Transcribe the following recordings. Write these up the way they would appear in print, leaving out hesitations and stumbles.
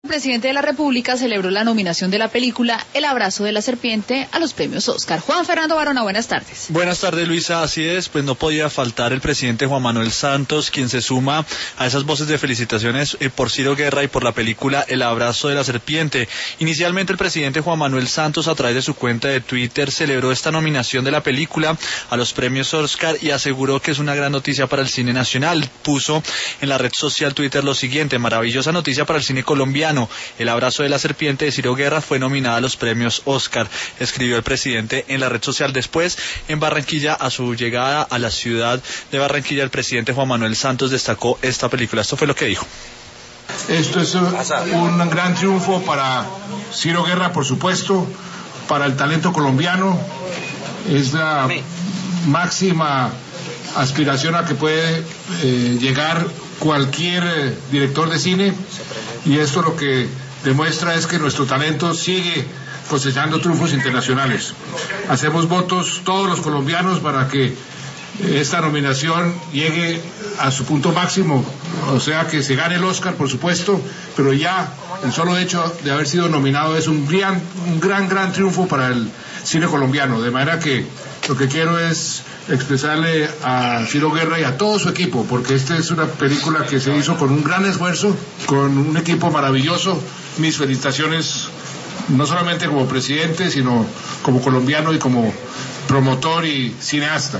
El presidente de la República celebró la nominación de la película El abrazo de la serpiente a los premios Oscar. Juan Fernando Barona, buenas tardes. Buenas tardes, Luisa, así es, pues no podía faltar el presidente Juan Manuel Santos, quien se suma a esas voces de felicitaciones por Ciro Guerra y por la película El abrazo de la serpiente. Inicialmente el presidente Juan Manuel Santos, a través de su cuenta de Twitter, celebró esta nominación de la película a los premios Oscar y aseguró que es una gran noticia para el cine nacional. Puso en la red social Twitter lo siguiente: maravillosa noticia para el cine colombiano. El abrazo de la serpiente de Ciro Guerra fue nominada a los premios Oscar, escribió el presidente en la red social. Después, en Barranquilla, a su llegada a la ciudad de Barranquilla, el presidente Juan Manuel Santos destacó esta película. Esto fue lo que dijo. Esto es un gran triunfo para Ciro Guerra, por supuesto, para el talento colombiano. Es la máxima aspiración a que puede llegar cualquier director de cine, y esto lo que demuestra es que nuestro talento sigue cosechando triunfos internacionales. Hacemos votos todos los colombianos para que esta nominación llegue a su punto máximo, o sea, que se gane el Oscar, por supuesto, pero ya el solo hecho de haber sido nominado es un gran triunfo para el cine colombiano, de manera que lo que quiero es expresarle a Ciro Guerra y a todo su equipo, porque esta es una película que se hizo con un gran esfuerzo, con un equipo maravilloso. Mis felicitaciones, no solamente como presidente, sino como colombiano y como promotor y cineasta.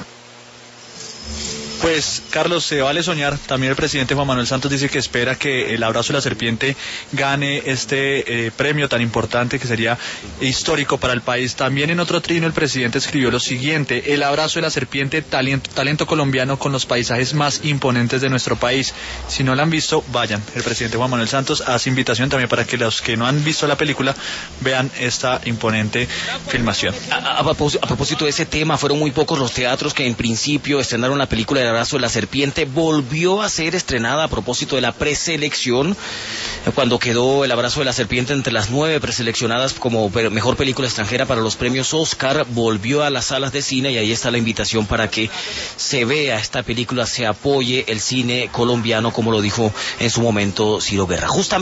Pues, Carlos, se vale soñar. También el presidente Juan Manuel Santos dice que espera que El abrazo de la serpiente gane este premio tan importante, que sería histórico para el país. También en otro trino el presidente escribió lo siguiente: El abrazo de la serpiente, talento colombiano con los paisajes más imponentes de nuestro país. Si no la han visto, vayan. El presidente Juan Manuel Santos hace invitación también para que los que no han visto la película vean esta imponente filmación. A propósito de ese tema, fueron muy pocos los teatros que en principio estrenaron la película El abrazo de la serpiente. Volvió a ser estrenada a propósito de la preselección, cuando quedó El abrazo de la serpiente entre las 9 preseleccionadas como mejor película extranjera para los premios Oscar. Volvió a las salas de cine y ahí está la invitación para que se vea esta película, se apoye el cine colombiano, como lo dijo en su momento Ciro Guerra. Justamente